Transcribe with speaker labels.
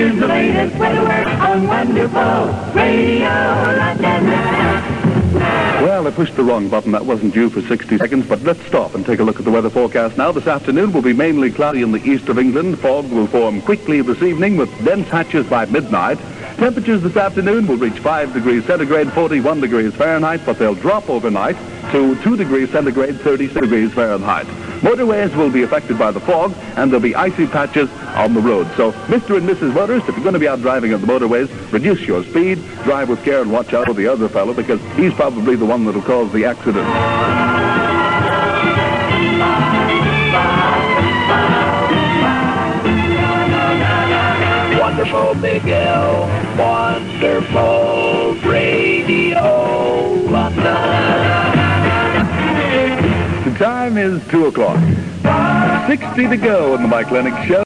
Speaker 1: Here's the latest weather on Wonderful Radio London.
Speaker 2: Well, I pushed the wrong button. That wasn't due for 60 seconds, but let's stop and take a look at the weather forecast now. This afternoon will be mainly cloudy in the east of England. Fog will form quickly this evening with dense patches by midnight. Temperatures this afternoon will reach 5 degrees centigrade, 41 degrees Fahrenheit, but they'll drop overnight to 2 degrees centigrade, 36 degrees Fahrenheit. Motorways will be affected by the fog, and there'll be icy patches on the road. So, Mr. and Mrs. Motorist, if you're going to be out driving on the motorways, reduce your speed, drive with care, and watch out for the other fellow, because he's probably the one that'll cause the accident.
Speaker 3: Wonderful Big L, Wonderful Radio London.
Speaker 2: The time is 2 o'clock. 60 to go in the Mike Lennox Show.